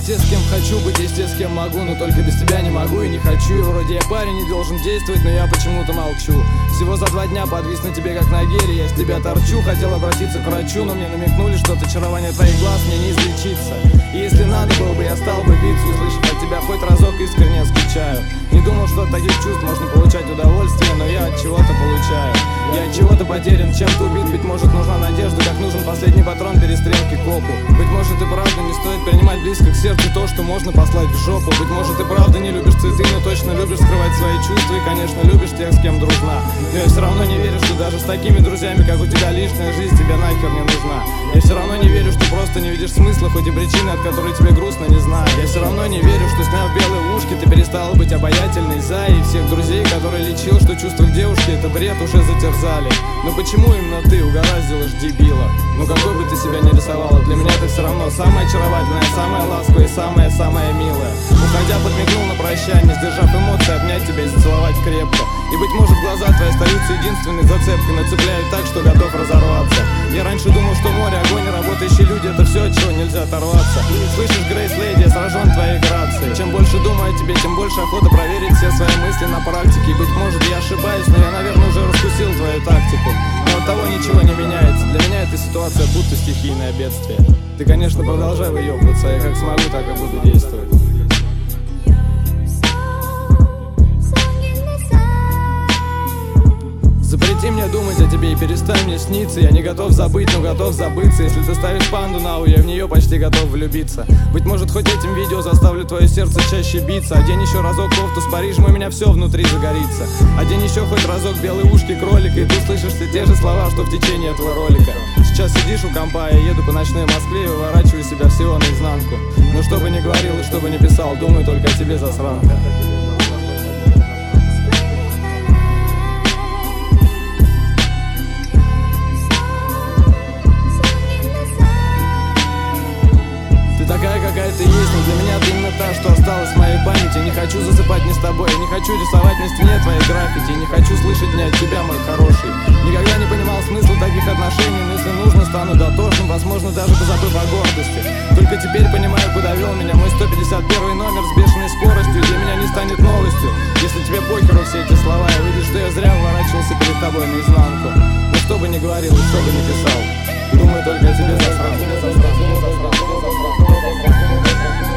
Есть те, с кем хочу быть, есть те, с кем могу, но только без тебя не могу и не хочу. И вроде я парень, не должен действовать, но я почему-то молчу. Всего за 2 дня подвис на тебе, как на геле, я с тебя торчу. Хотел обратиться к врачу, но мне намекнули, что от очарования твоих глаз мне не излечиться. И если надо было бы, я стал бы биться, услышав от тебя хоть разок, искренне скучаю. Не думал, что от таких чувств можно получать удовольствие, но я от чего-то получаю. Я от чего-то потерян, чем-то убит, быть может нужна надежда, как нужен последний патрон перестрелки копу. Быть может и правда не стоит принимать близко к сердцу то, что можно послать в жопу. Быть может и правда не любишь цветы, но точно любишь скрывать свои чувства. И конечно любишь тех, с кем дружна. Но я все равно не верю, что даже с такими друзьями, как у тебя, лишняя жизнь тебе нахер не нужна. Я все равно не верю, что просто не видишь смысла, хоть и причины, от которой тебе грустно, не знаю. Я все равно не верю, что сняв белые ушки, ты перестала быть обаятельной за. И всех друзей, которые лечил, что чувства к девушке это бред, уже затерзали. Но почему именно ты угораздило ж дебила? Ну какой бы ты себя ни рисовала, для меня ты все равно самая очаровательная, самая ласковая и самая милая. Уходя подмигнул на прощание, сдержав эмоции, обнять тебя и зацеловать крепко. И быть может глаза твои остаются единственной зацепкой, но цепляют так, что готов разорваться. Я раньше думал, что море, огонь и работающие люди это все, от чего нельзя оторваться. Слышишь, Грейс Леди, я сражен твоей грацией. Чем больше думаю о тебе, тем больше охота проверить все свои мысли на практике. И быть может я ошибаюсь, но я, наверное, уже раскусил твою тактику. Но от того ничего не меняется. Для меня эта ситуация будто стихийное бедствие. Ты, конечно, продолжай выебываться, я как смогу, так и буду действовать. Запрети мне думать о тебе и перестань мне сниться. Я не готов забыть, но готов забыться. Если ты ставишь панду на у, я в нее почти готов влюбиться. Быть может хоть этим видео заставлю твое сердце чаще биться. Одень еще разок кофту с Парижем, у меня все внутри загорится. Одень еще хоть разок белые ушки кролика, и ты слышишь все те же слова, что в течение этого ролика. Сейчас сидишь у компа, я еду по ночной Москве и выворачиваю себя всего наизнанку. Но что бы ни говорил и что бы ни писал, думаю только о тебе, засранка. Такая, какая ты есть, но для меня ты именно та, что осталась в моей памяти. Не хочу засыпать ни с тобой, я не хочу рисовать на стене твои граффити. Не хочу слышать ни от тебя, мой хороший. Никогда не понимал смысла таких отношений, но если нужно, стану дотошным, возможно, даже позабыв о гордости. Только теперь понимаю, куда вел меня мой 151 номер с бешеной скоростью. Для меня не станет новостью, если тебе похеру все эти слова, и выйдет, что я зря уворачивался перед тобой наизнанку. Но что бы ни говорил и что бы ни писал, думаю только о тебе, засранка.